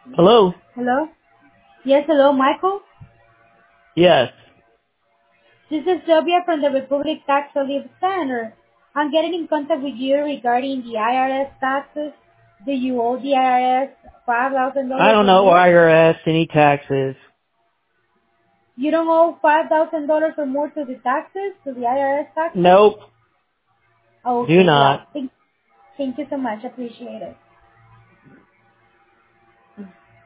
Hello? Hello? Yes, hello, Michael? Yes. This is Sylvia from the Republic Tax Relief Center. I'm getting in contact with you regarding the IRS taxes. Do you owe the IRS I $5,000 don't or know more? IRS, any taxes. You don't owe $5,000 or more to the taxes, to the IRS taxes? Nope. Do Okay, well, not. thank you so much. Appreciate it.